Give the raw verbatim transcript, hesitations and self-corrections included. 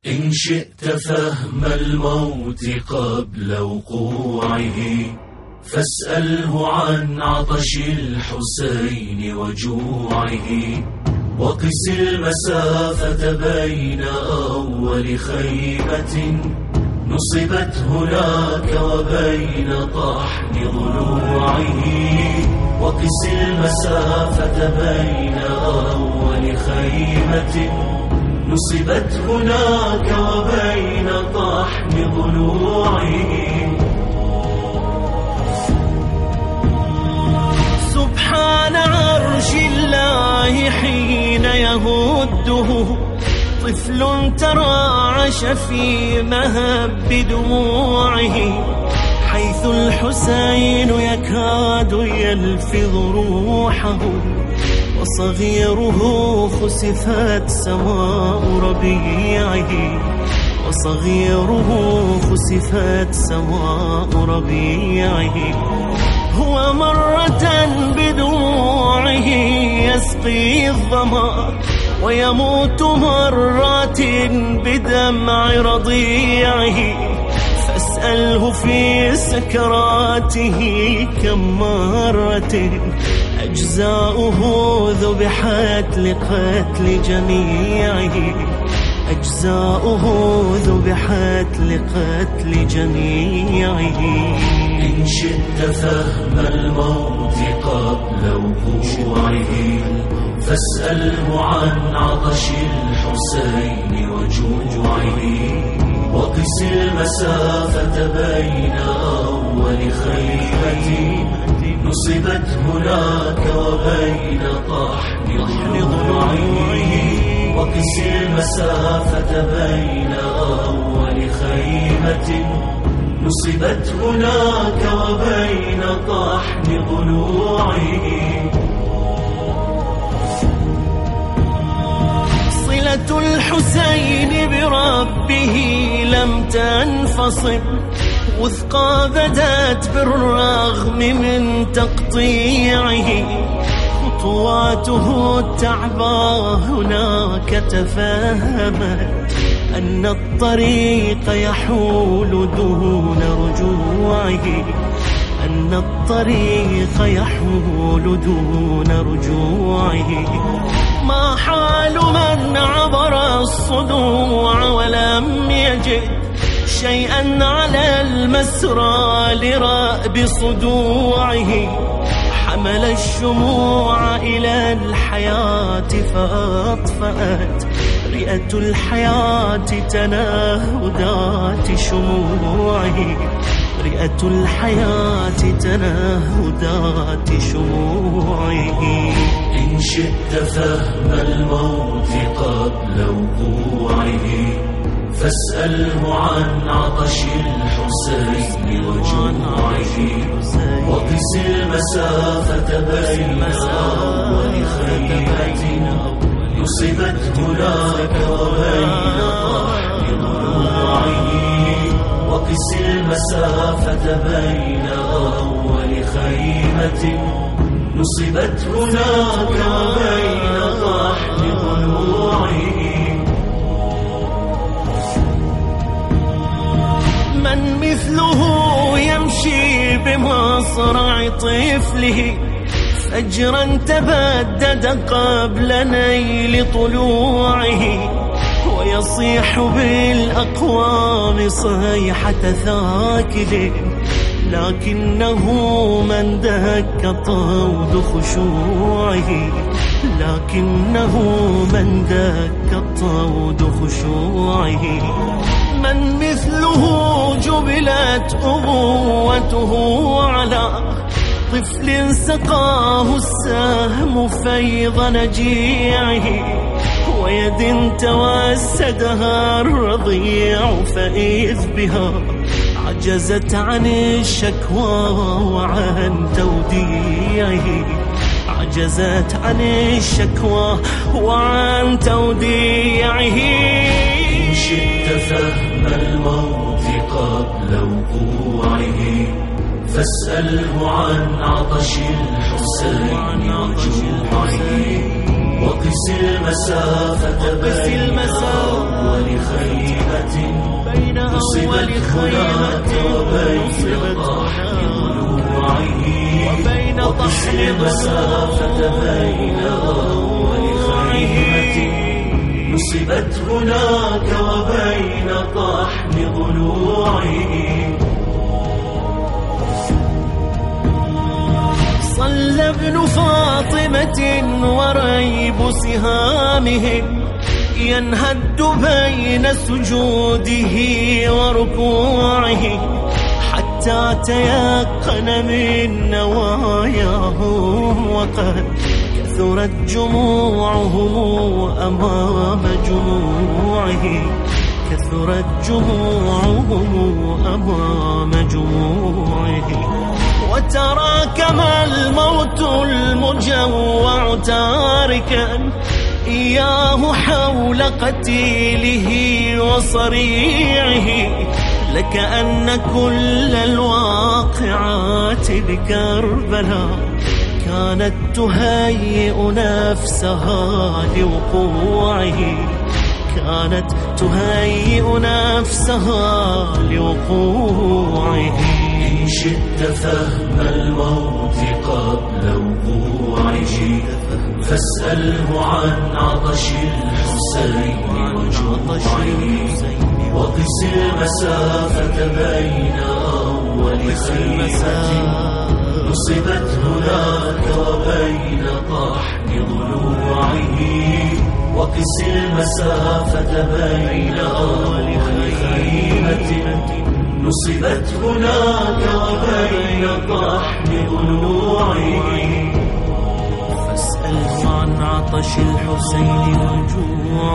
إن شئت فهم الموت قبل وقوعه فاسأله عن عطش الحسين وجوعه، وقس المسافة بين أول خيمة نصبت هناك وبين طحن ضلوعه، وقس المسافة بين أول خيمة نصبت هناك وبين طحن ضلوعه. سبحان عرش الله حين يهده طفل تراعش في مهب دموعه، حيث الحسين يكاد يلفظ روحه، وصغيره خسفت سماء ربيعه، وصغيره خسفت سماء ربيعه. هو مرة بدموعه يسقي الظمأ، ويموت مرات بدمع رضيعه، فاسأله في سكراته كم مرة أجزاؤه ذبحت لقتل جميعه، أجزاؤه ذبحت لقتل جميعه. إن شئت فهم الموت قبل وقوعه فاسأله عن عطش الحسين وجوعه، وقس المسافة بين أول خيمة نصبت هناك وبين طحن ضلوعه، وقس المسافة بين أول خيمة نصبت هناك وبين طحن ضلوعه. صلة الحسين بربه لم تنفصل، وثقى بدت بالرغم من تقطيعه، خطواته التعبى هناك تفهمت أن الطريق يحول دون رجوعه، أن الطريق يحول دون رجوعه. ما حال من عبر الصدوع ولم يجد شيئا على المسرى لرأب صدوعه، حمل الشموع إلى الحياة فأطفأت رئة الحياة تنهدات شموعه، رئة الحياة تنهدات شموعه. إن شئت فهم الموت قبل وقوعه فاسأله عن عطش الحسين وجوعه، وقس المسافة بين أول خيمة نصبت هناك وبين طحن ضلوعه، وقس المسافة بين أول خيمة نصبت هناك وبين طحن ضلوعه. من مثله يمشي بمصرع طفله فجرا تبدد قبل نيل طلوعه، ويصيح بالأقوام صيحة ثاكل، لكنه من دك طود خشوعه، لكنه من دك طود خشوعه. من مثله جبلت أبوته على طفل سقاه السهم فيض نجيعه، ويد توسدها الرضيع فإذ بها عجزت عن الشكوى وعن توديعه، عجزت عن الشكوى وعن توديعه. إن شئت فهم الموت قبل وقوعه فاسأله عن عطش الحسين وجوعه، وقس المسافة بين أول خيمة نصبت هناك وبين طحن ضلوعه وقس المسافة بين أول خيمة نصبت هناك وبين طحن ضلوعه. صلى ابن فاطمة وريب سهامهم ينهد بين سجوده وركوعه حتى تيقن من نواياهم وقد كثرت جموعهم أمام جموعه كثرت جموعهم أمام جموعه. وتراكم الموت المجوع تاركا إياه حول قتيله وصريعه لكأن كل الواقعات بكربلاء كانت تهيئ نفسها لوقوعه كانت تهيئ نفسها لوقوعه. إن شئت فهم الموت قبل وقوعه فاسأله عن عطش الحسين وجوعه وقس المسافة بين أول خيمة نصبت هناك وبين طحن ضلوعه وقس المسافة بين أول خيمة نصبت هناك وبين طحن ضلوعه. فاسأله عن عطش الحسين وجوعه